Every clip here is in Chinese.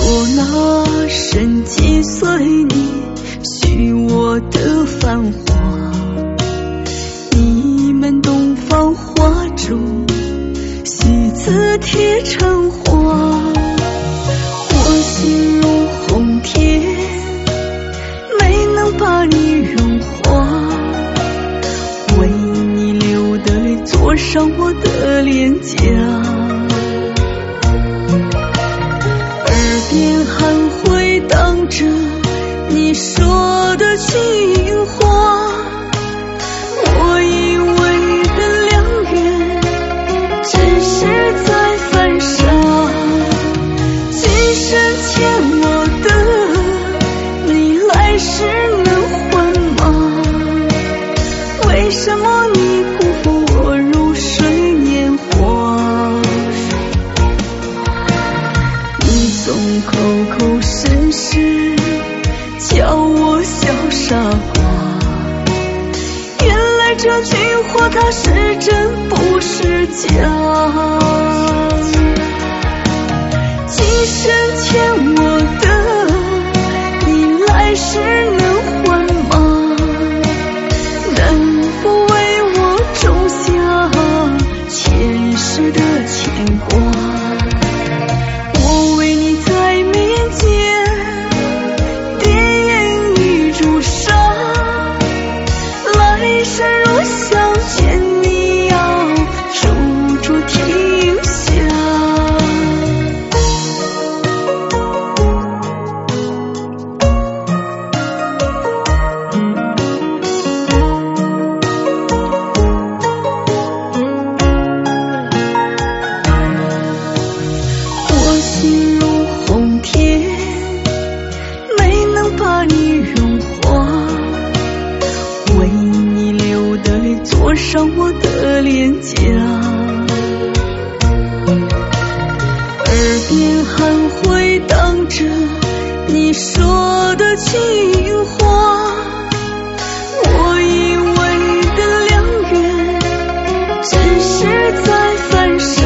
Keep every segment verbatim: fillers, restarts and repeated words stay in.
说那生击碎你许我的繁华，你们东方花烛戏子贴成花，我心如红铁没能把你融化，为你流的泪坐上我的脸颊，耳边还回荡着你说的情话，我以为的良缘只是在犯傻，今生欠我的你来世能还吗？为什么你辜负我如水年华？你总口口声声叫我小傻瓜，原来这句话它是真不是假。今生欠我的你来世能还吗？能否为我种下前世的牵挂？我为你在面前点一炷纱，来生若相见你要处处停下。我心如红铁没能把你融化，为你流的泪坐上我的脸颊，耳边还回荡着你说的情话，我以为的良缘只是在犯傻，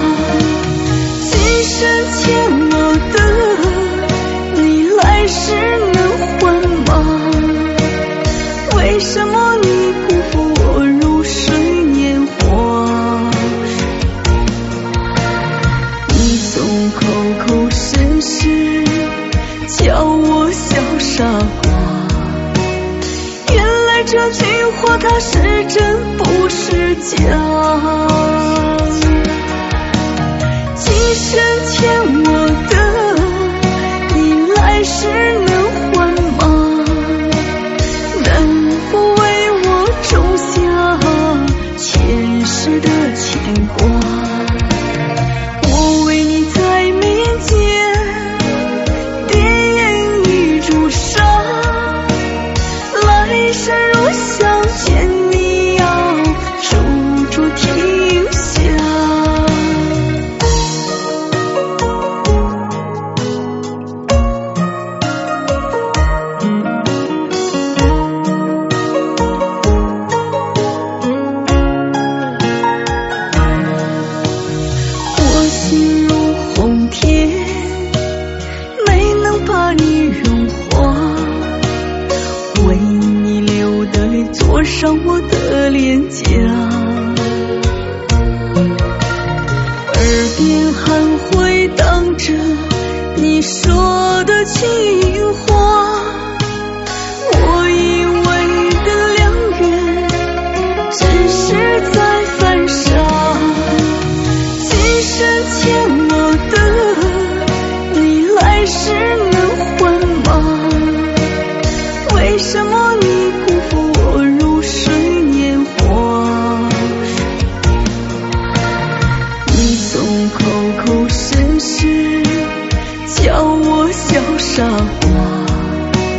今生欠我的你来世能还吗？为什么你辜负我如水年华？你总口口声声叫我小傻瓜，原来这句话它是真不是假。今生欠我的你来世能还吗？能否为我种下前世的牵挂？我为你在面前点一炷纱，来生若相见你要处处停下。我心如红铁没能把你融化，为你流的泪坐上我的脸颊，耳边还回荡着你说的情话，我以为的良缘只是在犯傻，今生欠我的你来世能还吗？为什么你辜负我如水年华？你总口口声声叫我小傻瓜，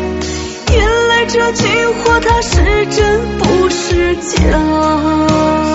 原来这句话它是真不是假。